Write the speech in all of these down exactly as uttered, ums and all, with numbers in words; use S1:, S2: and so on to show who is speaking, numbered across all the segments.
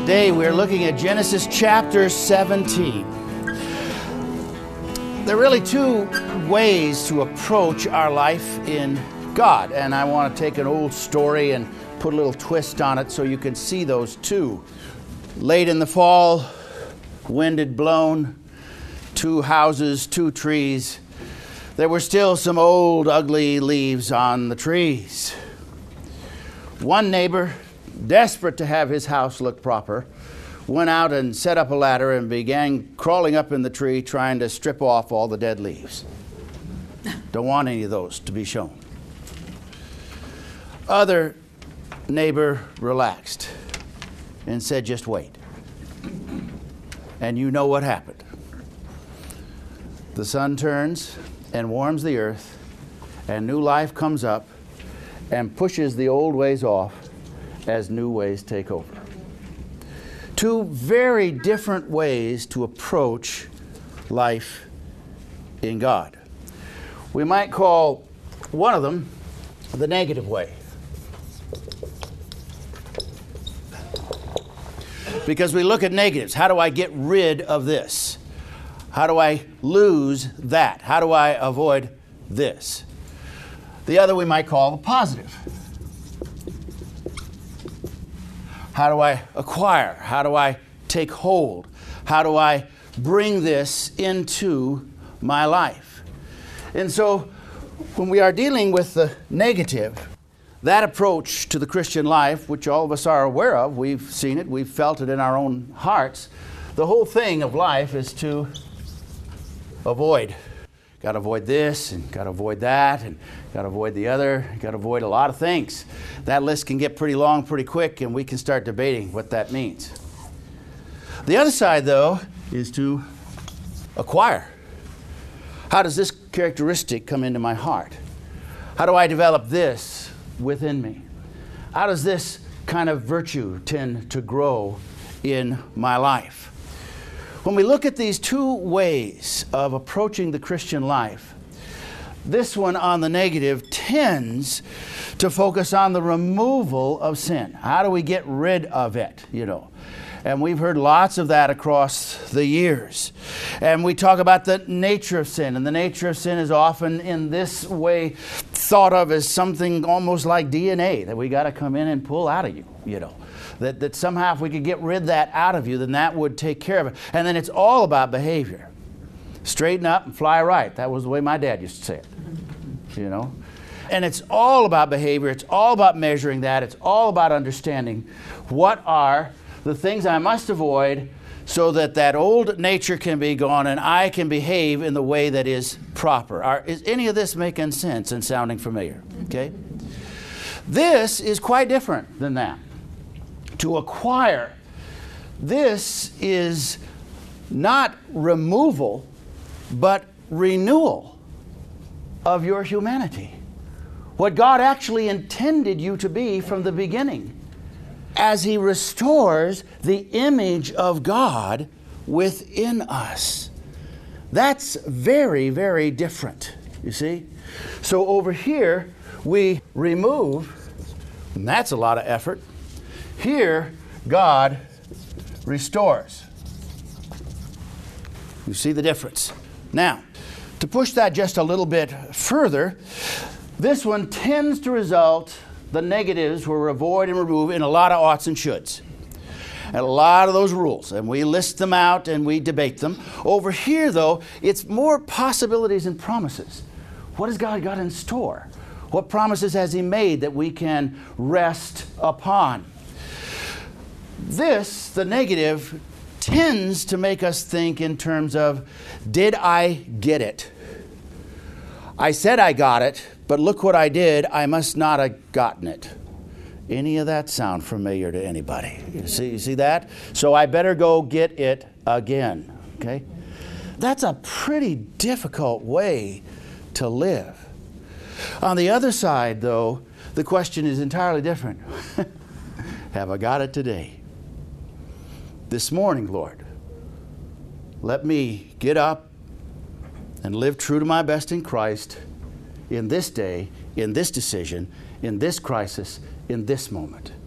S1: Today we're looking at Genesis chapter seventeen. There are really two ways to approach our life in God, and I want to take an old story and put a little twist on it so you can see those two. Late in the fall, wind had blown, two houses, two trees. There were still some old, ugly leaves on the trees. One neighbor, desperate to have his house look proper, went out and set up a ladder and began crawling up in the tree trying to strip off all the dead leaves. Don't want any of those to be shown. Other neighbor relaxed and said, just wait. And you know what happened. The sun turns and warms the earth, and new life comes up and pushes the old ways off as new ways take over. Two very different ways to approach life in God. We might call one of them the negative way, because we look at negatives. How do I get rid of this? How do I lose that? How do I avoid this? The other we might call the positive. How do I acquire? How do I take hold? How do I bring this into my life? And so when we are dealing with the negative, that approach to the Christian life, which all of us are aware of, we've seen it, we've felt it in our own hearts, the whole thing of life is to avoid. Got to avoid this, and got to avoid that, and got to avoid the other, got to avoid a lot of things. That list can get pretty long pretty quick, and we can start debating what that means. The other side, though, is to acquire. How does this characteristic come into my heart? How do I develop this within me? How does this kind of virtue tend to grow in my life? When we look at these two ways of approaching the Christian life, this one on the negative tends to focus on the removal of sin. How do we get rid of it, you know? And we've heard lots of that across the years. And we talk about the nature of sin. And the nature of sin is often in this way thought of as something almost like D N A that we got to come in and pull out of you, you know. That, that somehow if we could get rid of that out of you, then that would take care of it. And then it's all about behavior. Straighten up and fly right. That was the way my dad used to say it, you know. And it's all about behavior. It's all about measuring that. It's all about understanding what are the things I must avoid so that that old nature can be gone and I can behave in the way that is proper. Are, is any of this making sense and sounding familiar? Okay? This is quite different than that. To acquire, this is not removal, but renewal of your humanity. What God actually intended you to be from the beginning, as He restores the image of God within us. That's very, very different, you see? So over here, we remove, and that's a lot of effort. Here, God restores. You see the difference. Now, to push that just a little bit further, this one tends to result, the negatives were avoid and remove in a lot of oughts and shoulds. And a lot of those rules. And we list them out and we debate them. Over here, though, it's more possibilities and promises. What has God got in store? What promises has He made that we can rest upon? This, the negative, tends to make us think in terms of, did I get it? I said I got it, but look what I did. I must not have gotten it. Any of that sound familiar to anybody? You see, you see that? So I better go get it again. Okay? That's a pretty difficult way to live. On the other side, though, the question is entirely different. Have I got it today? This morning, Lord, let me get up and live true to my best in Christ in this day, in this decision, in this crisis, in this moment.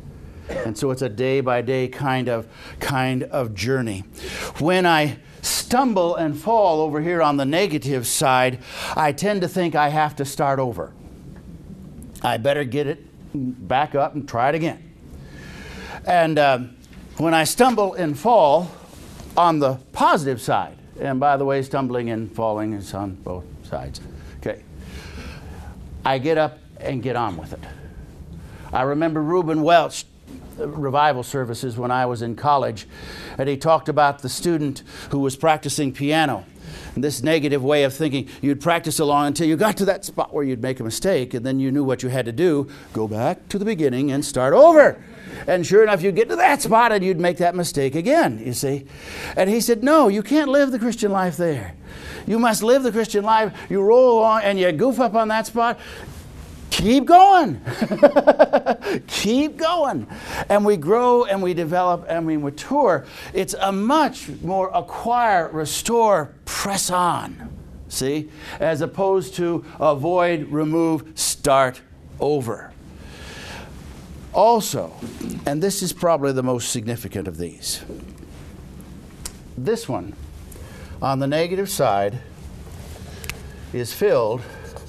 S1: And so it's a day by day kind of kind of journey. When I stumble and fall over here on the negative side, I tend to think I have to start over. I better get it back up and try it again. And um, when I stumble and fall on the positive side, and by the way, stumbling and falling is on both sides. Okay. I get up and get on with it. I remember Reuben Welch revival services when I was in college, and he talked about the student who was practicing piano. And this negative way of thinking, you'd practice along until you got to that spot where you'd make a mistake, and then you knew what you had to do, go back to the beginning and start over. And sure enough, you'd get to that spot and you'd make that mistake again, you see. And he said, no, you can't live the Christian life there. You must live the Christian life. You roll along and you goof up on that spot. Keep going. Keep going. And we grow and we develop and we mature. It's a much more acquire, restore, press on, see, as opposed to avoid, remove, start over. Also, and this is probably the most significant of these, this one on the negative side is filled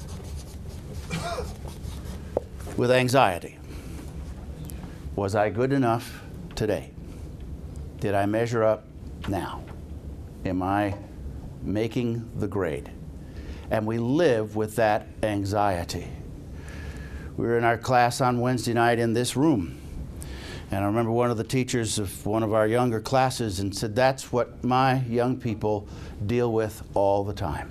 S1: with anxiety. Was I good enough today? Did I measure up now? Am I making the grade? And we live with that anxiety. We were in our class on Wednesday night in this room. And I remember one of the teachers of one of our younger classes and said, that's what my young people deal with all the time.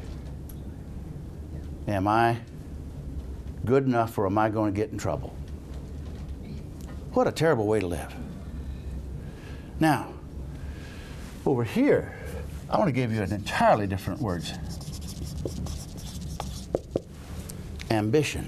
S1: Am I good enough or am I going to get in trouble? What a terrible way to live. Now, over here, I want to give you an entirely different words. Ambition.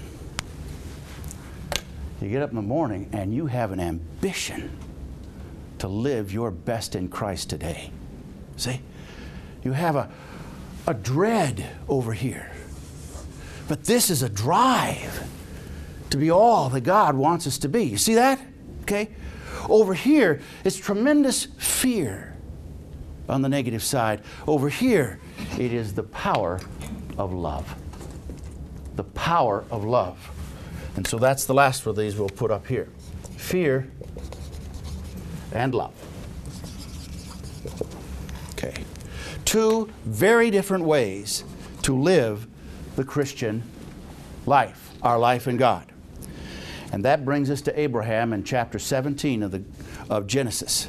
S1: You get up in the morning and you have an ambition to live your best in Christ today. See? You have a, a dread over here. But this is a drive to be all that God wants us to be. You see that? Okay? Over here, it's tremendous fear on the negative side. Over here, it is the power of love. The power of love. And so that's the last of these we'll put up here. Fear and love. Okay. Two very different ways to live the Christian life, our life in God. And that brings us to Abraham in chapter seventeen of, the, of Genesis.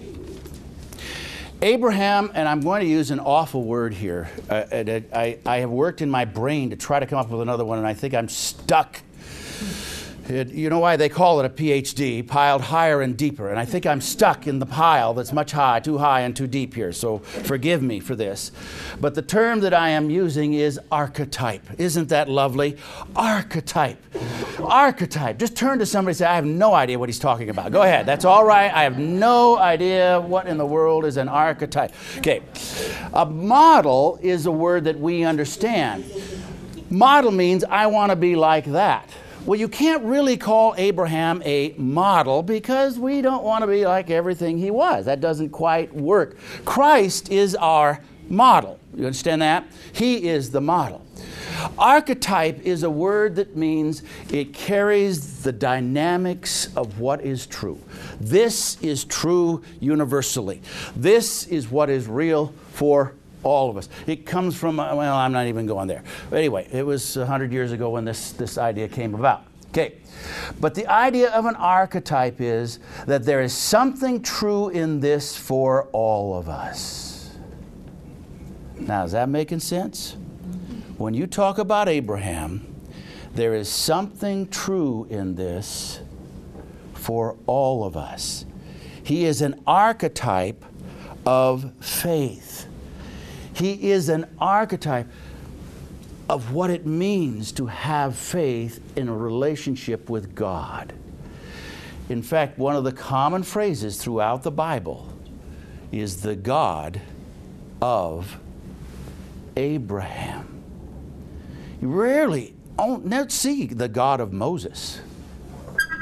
S1: Abraham, and I'm going to use an awful word here. Uh, I, I have worked in my brain to try to come up with another one, and I think I'm stuck. It, you know why they call it a P H D, piled higher and deeper. And I think I'm stuck in the pile that's much high, too high and too deep here. So forgive me for this. But the term that I am using is archetype. Isn't that lovely? Archetype. Archetype. Just turn to somebody and say, I have no idea what he's talking about. Go ahead. That's all right. I have no idea what in the world is an archetype. Okay. A model is a word that we understand. Model means I want to be like that. Well, you can't really call Abraham a model because we don't want to be like everything he was. That doesn't quite work. Christ is our model. You understand that? He is the model. Archetype is a word that means it carries the dynamics of what is true. This is true universally. This is what is real for all of us. It comes from, well, I'm not even going there. But anyway, it was one hundred years ago when this, this idea came about. Okay. But the idea of an archetype is that there is something true in this for all of us. Now, is that making sense? When you talk about Abraham, there is something true in this for all of us. He is an archetype of faith. He is an archetype of what it means to have faith in a relationship with God. In fact, one of the common phrases throughout the Bible is the God of Abraham. You rarely don't see the God of Moses.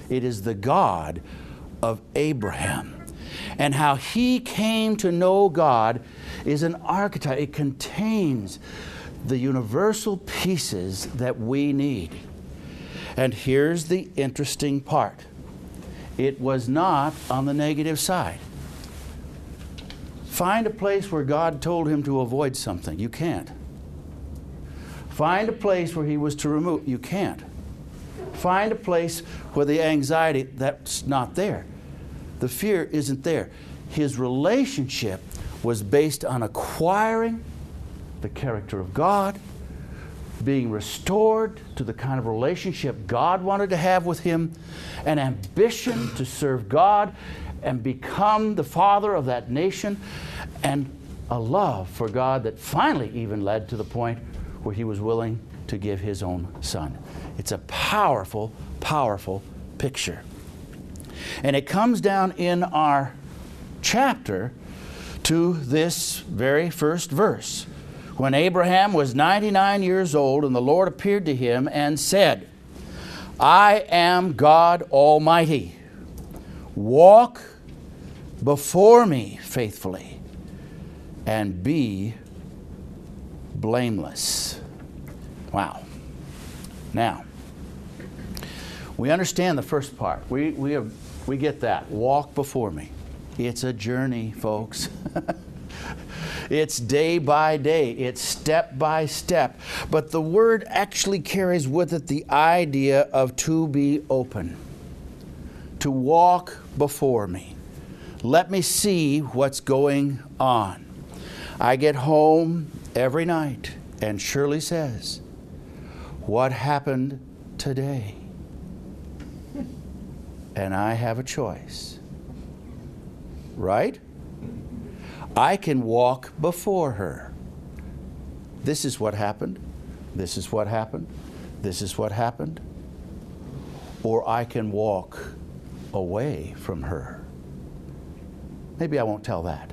S1: It is the God of Abraham. And how he came to know God is an archetype. It contains the universal pieces that we need. And here's the interesting part. It was not on the negative side. Find a place where God told him to avoid something. You can't. Find a place where he was to remove. You can't. Find a place where the anxiety, that's not there. The fear isn't there. His relationship was based on acquiring the character of God, being restored to the kind of relationship God wanted to have with him, an ambition to serve God and become the father of that nation, and a love for God that finally even led to the point where he was willing to give his own son. It's a powerful, powerful picture. And it comes down in our chapter to this very first verse. When Abraham was ninety-nine years old, and the Lord appeared to him and said, I am God Almighty. Walk before me faithfully and be blameless. Wow. Now, we understand the first part. We, we, have, we get that. Walk before me. It's a journey, folks. It's day by day. It's step by step. But the word actually carries with it the idea of to be open. To walk before me. Let me see what's going on. I get home every night and Shirley says, what happened today? And I have a choice. Right? I can walk before her. This is what happened. This is what happened. This is what happened. Or I can walk away from her. Maybe I won't tell that.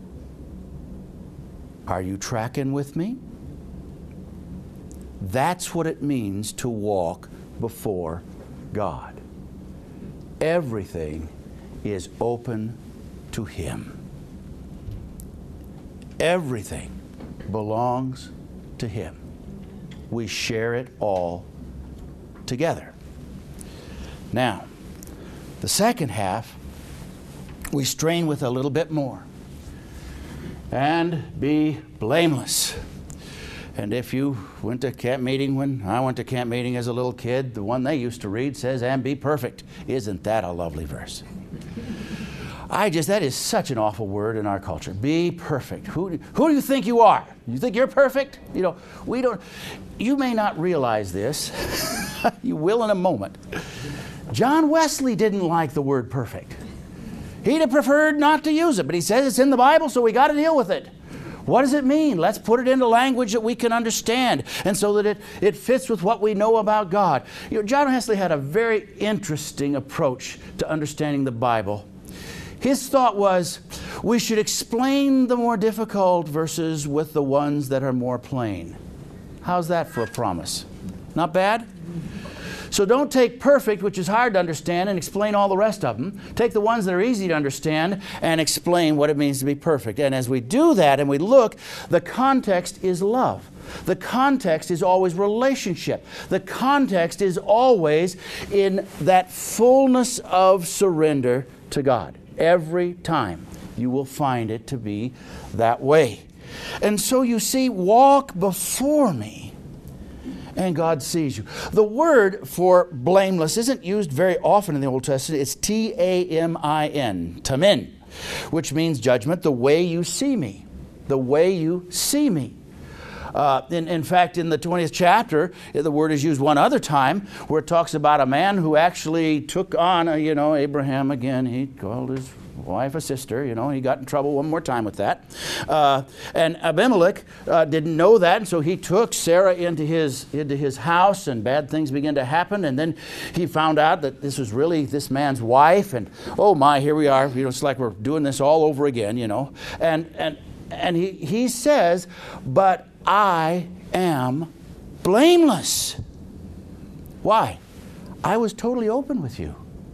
S1: Are you tracking with me? That's what it means to walk before God. Everything is open to him. Everything belongs to him. We share it all together. Now, the second half, we strain with a little bit more. And be blameless. And if you went to camp meeting when I went to camp meeting as a little kid, the one they used to read says, and be perfect. Isn't that a lovely verse? I just, that is such an awful word in our culture. Be perfect. Who, who do you think you are? You think you're perfect? You know, we don't, you may not realize this. You will in a moment. John Wesley didn't like the word perfect. He'd have preferred not to use it, but he says it's in the Bible, so we got to deal with it. What does it mean? Let's put it into language that we can understand, and so that it, it fits with what we know about God. You know, John Wesley had a very interesting approach to understanding the Bible. His thought was, we should explain the more difficult verses with the ones that are more plain. How's that for a promise? Not bad? So don't take perfect, which is hard to understand, and explain all the rest of them. Take the ones that are easy to understand and explain what it means to be perfect. And as we do that and we look, the context is love. The context is always relationship. The context is always in that fullness of surrender to God. Every time you will find it to be that way. And so you see, walk before me, and God sees you. The word for blameless isn't used very often in the Old Testament. It's T A M I N, tamin, which means judgment, the way you see me. The way you see me. Uh, in, in fact, in the twentieth chapter, the word is used one other time where it talks about a man who actually took on, a, you know, Abraham again. He called his wife a sister, you know. He got in trouble one more time with that. Uh, and Abimelech uh, didn't know that, and so he took Sarah into his, into his house, and bad things began to happen. And then he found out that this was really this man's wife, and oh my, here we are. You know, it's like we're doing this all over again, you know. And, and, and he, he says, but I am blameless. Why? I was totally open with you.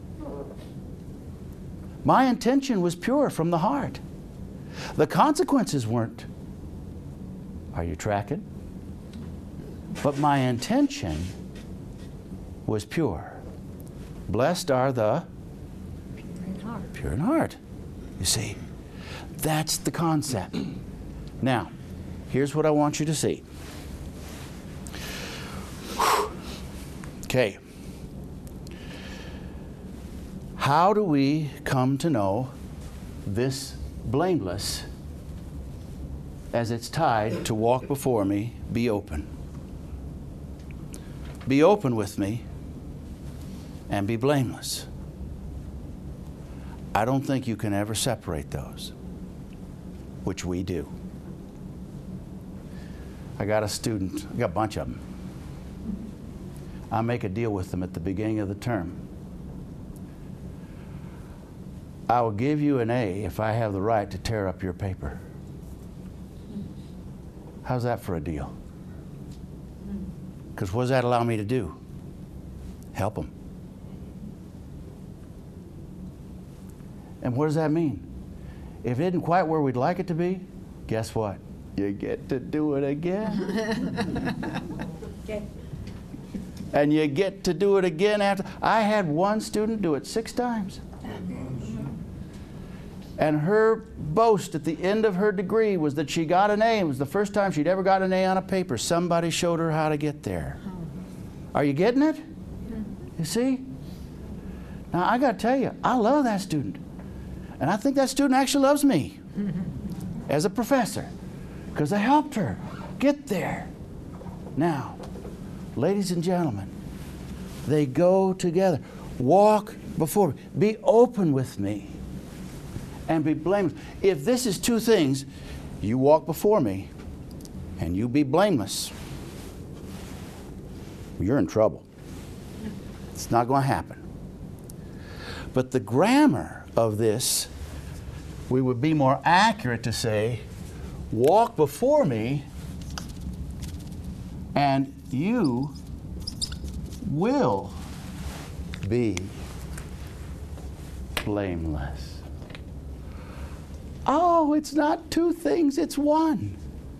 S1: My intention was pure from the heart. The consequences weren't. Are you tracking? But my intention was pure. Blessed are the
S2: Pure in heart.
S1: pure in heart. You see, that's the concept. Now, here's what I want you to see. Okay. How do we come to know this blameless as it's tied to walk before me, be open? Be open with me and be blameless. I don't think you can ever separate those, which we do. I got a student, I got a bunch of them. I make a deal with them at the beginning of the term. I will give you an A if I have the right to tear up your paper. How's that for a deal? Because what does that allow me to do? Help them. And what does that mean? If it isn't quite where we'd like it to be, guess what? You get to do it again.
S2: Okay.
S1: And you get to do it again after. I had one student do it six times. And her boast at the end of her degree was that she got an A. It was the first time she'd ever got an A on a paper. Somebody showed her how to get there. Are you getting it? You see? Now, I got to tell you, I love that student. And I think that student actually loves me as a professor because I helped her get there. Now, ladies and gentlemen, they go together. Walk before me. Be open with me. And be blameless. If this is two things, you walk before me and you be blameless, you're in trouble. It's not going to happen. But the grammar of this, we would be more accurate to say, walk before me and you will be blameless. Oh, it's not two things, it's one.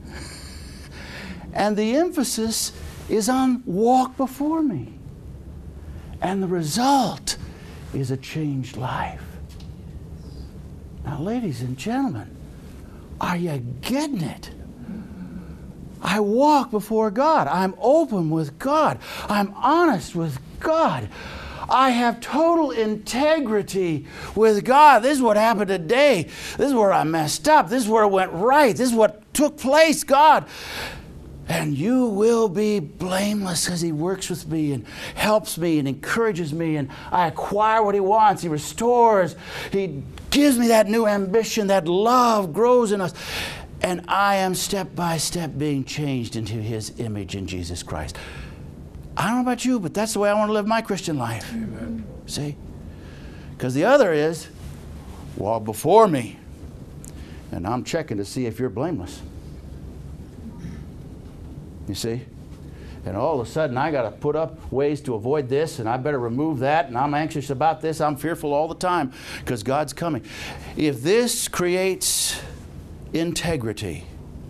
S1: And the emphasis is on walk before me. And the result is a changed life. Now, ladies and gentlemen, are you getting it? I walk before God. I'm open with God. I'm honest with God. I have total integrity with God. This is what happened today. This is where I messed up. This is where it went right. This is what took place, God. And you will be blameless because He works with me and helps me and encourages me, and I acquire what He wants. He restores. He gives me that new ambition. That love grows in us. And I am step by step being changed into His image in Jesus Christ. I don't know about you, but that's the way I want to live my Christian life. Amen. See? Because the other is, walk before me, and I'm checking to see if you're blameless. You see? And all of a sudden, I got to put up ways to avoid this, and I better remove that, and I'm anxious about this. I'm fearful all the time because God's coming. If this creates integrity,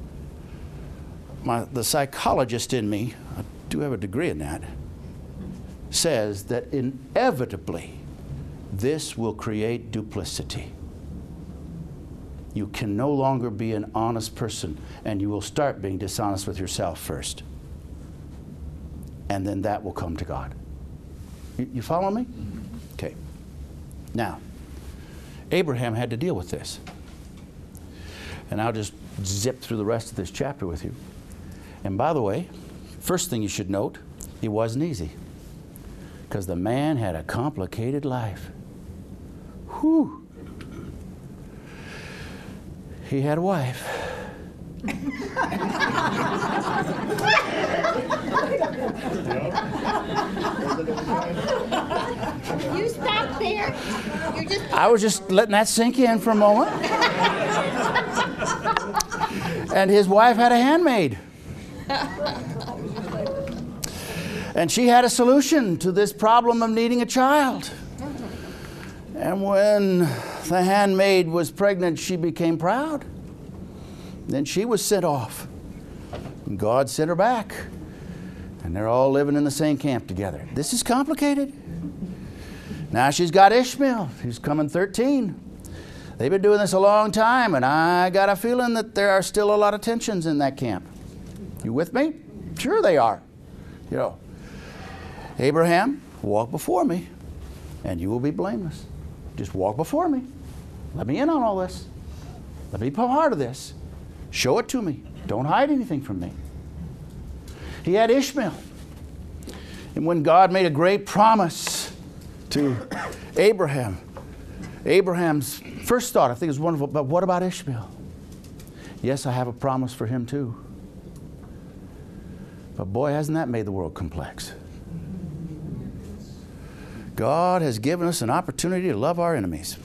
S1: my, the psychologist in me, I do have a degree in that, says that inevitably this will create duplicity. You can no longer be an honest person, and you will start being dishonest with yourself first. And then that will come to God. You, you follow me? Okay. Now, Abraham had to deal with this. And I'll just zip through the rest of this chapter with you. And by the way, first thing you should note, it wasn't easy. Because the man had a complicated life. Whew. He had a wife.
S2: You stop there. You're just.
S1: I was just letting that sink in for a moment. And his wife had a handmaid. And she had a solution to this problem of needing a child. And when the handmaid was pregnant, she became proud. Then she was sent off. And God sent her back. And they're all living in the same camp together. This is complicated. Now she's got Ishmael. He's coming thirteen. They've been doing this a long time, and I got a feeling that there are still a lot of tensions in that camp. You with me? Sure they are. You know, Abraham, walk before me, and you will be blameless. Just walk before me. Let me in on all this. Let me be part of this. Show it to me. Don't hide anything from me. He had Ishmael. And when God made a great promise to Abraham, Abraham's first thought, I think, is wonderful, but what about Ishmael? Yes, I have a promise for him too. But boy, hasn't that made the world complex. God has given us an opportunity to love our enemies.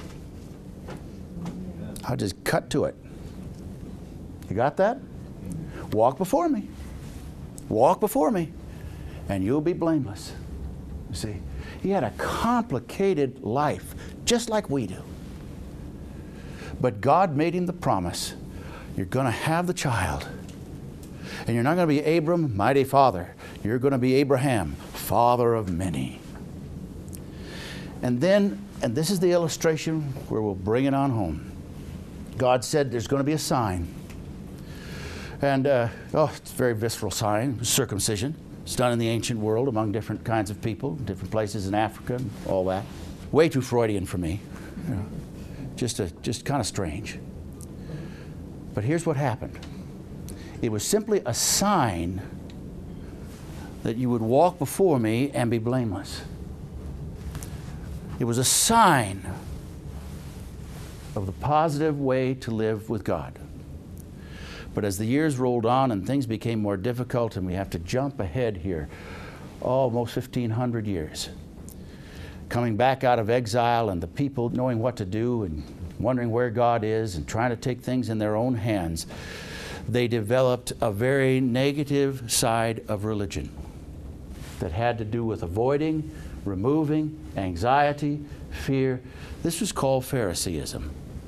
S1: I'll just cut to it. You got that? Walk before me. Walk before me, and you'll be blameless. You see, he had a complicated life, just like we do. But God made him the promise, you're going to have the child. And you're not going to be Abram, mighty father. You're going to be Abraham, father of many. And then, and this is the illustration where we'll bring it on home. God said there's going to be a sign. And, uh, oh, it's a very visceral sign, circumcision. It's done in the ancient world among different kinds of people, different places in Africa and all that. Way too Freudian for me. You know, just a, just kind of strange. But here's what happened. It was simply a sign that you would walk before me and be blameless. It was a sign of the positive way to live with God. But as the years rolled on and things became more difficult, and we have to jump ahead here, almost fifteen hundred years, coming back out of exile and the people knowing what to do and wondering where God is and trying to take things in their own hands, they developed a very negative side of religion that had to do with avoiding, removing, anxiety, fear. This was called Phariseeism.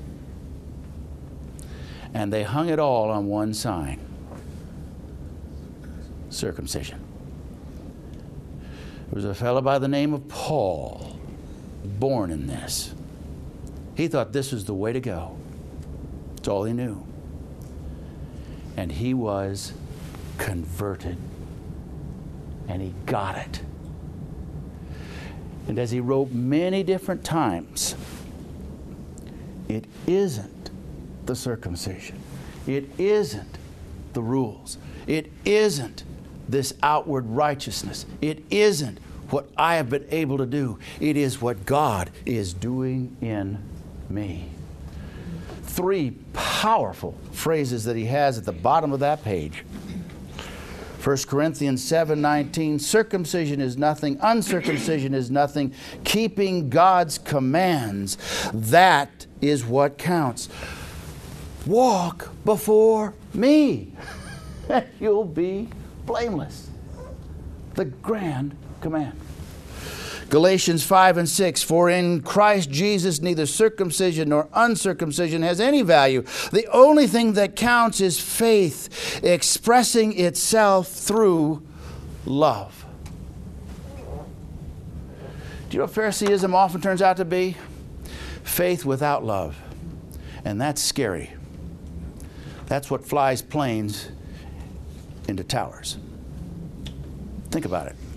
S1: And they hung it all on one sign: circumcision. There was a fellow by the name of Paul, born in this. He thought this was the way to go. That's all he knew. And he was converted. And he got it. And as he wrote many different times, it isn't the circumcision. It isn't the rules. It isn't this outward righteousness. It isn't what I have been able to do. It is what God is doing in me. Three powerful phrases that he has at the bottom of that page. First Corinthians seven nineteen, circumcision is nothing, uncircumcision is nothing, keeping God's commands, that is what counts. Walk before me, and you'll be blameless. The grand command. Galatians five and six, for in Christ Jesus neither circumcision nor uncircumcision has any value. The only thing that counts is faith expressing itself through love. Do you know what Phariseeism often turns out to be? Faith without love. And that's scary. That's what flies planes into towers. Think about it.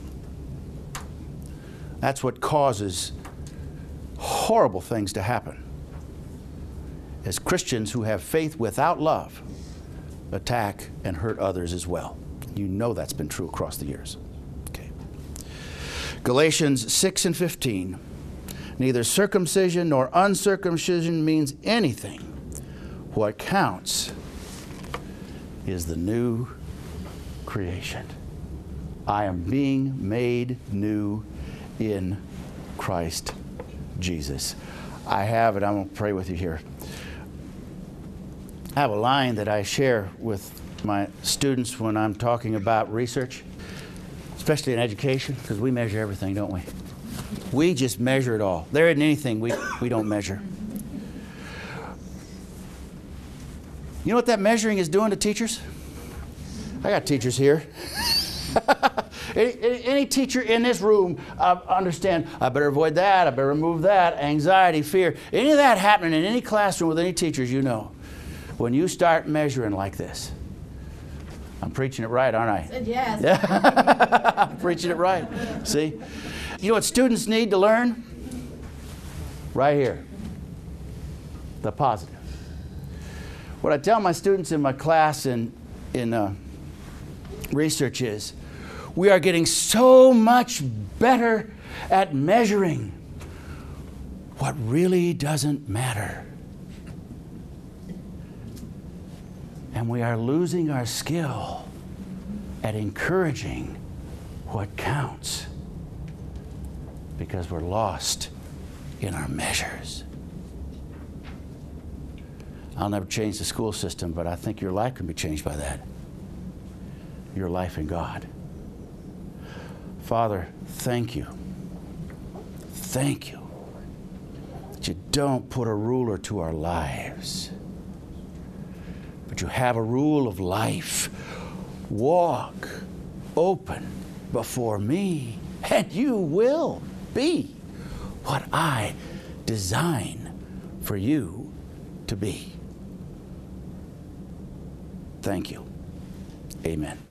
S1: That's what causes horrible things to happen as Christians who have faith without love attack and hurt others as well. You know that's been true across the years. Okay. Galatians six and fifteen. Neither circumcision nor uncircumcision means anything. What counts is the new creation. I am being made new in Christ Jesus. I have it. I'm going to pray with you here. I have a line that I share with my students when I'm talking about research, especially in education, because we measure everything, don't we? We just measure it all. There isn't anything we, we don't measure. You know what that measuring is doing to teachers? I got teachers here. any, any, any teacher in this room uh, understand, I better avoid that, I better remove that, anxiety, fear. Any of that happening in any classroom with any teachers you know. When you start measuring like this, I'm preaching it right, aren't I?
S2: Said yes.
S1: Yeah. I'm preaching it right. See? You know what students need to learn? Right here. The positive. What I tell my students in my class in, in uh, research is, we are getting so much better at measuring what really doesn't matter. And we are losing our skill at encouraging what counts because we're lost in our measures. I'll never change the school system, but I think your life can be changed by that. Your life in God. Father, thank you. Thank you that you don't put a ruler to our lives, but you have a rule of life. Walk open before me, and you will be what I design for you to be. Thank you. Amen.